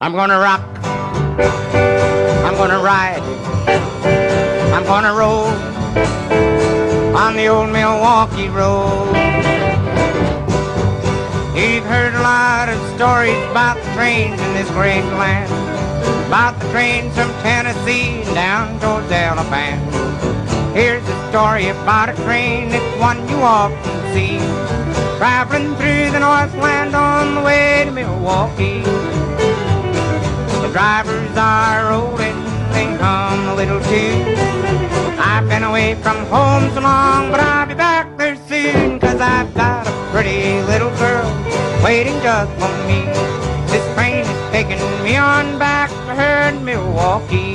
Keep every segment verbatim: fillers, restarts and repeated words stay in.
I'm gonna rock, I'm gonna ride, I'm gonna roll on the old Milwaukee road. You've heard a lot of stories about the trains in this great land, about the trains from Tennessee down towards Alabama. Here's a story about a train, it's one you often see, traveling through the Northland on the way to Milwaukee. The drivers are rolling, they hum a little tune. I've been away from home so long, but I'll be back there soon, 'cause I've got a pretty little girl waiting just for me. This train is taking me on back to her in Milwaukee.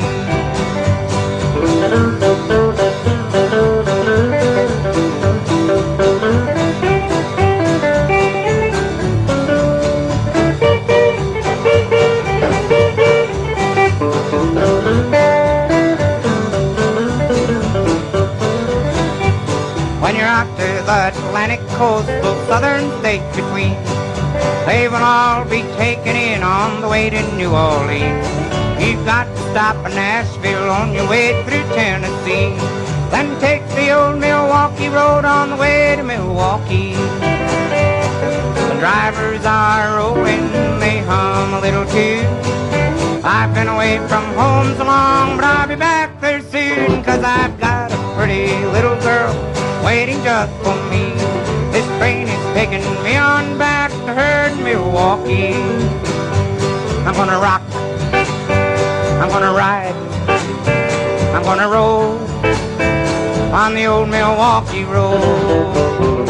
When you're out to the Atlantic coast, those southern states between, they will all be taken in on the way to New Orleans. You've got to stop in Nashville on your way through Tennessee, then take the old Milwaukee road on the way to Milwaukee. The drivers are rolling, they hum a little too. I've been away from home so long, but I'll be back there soon, 'cause I've got a pretty little girl waiting just for me. This train is taking me on back to her in Milwaukee. I'm gonna rock, I'm gonna ride, I'm gonna roll on the old Milwaukee road.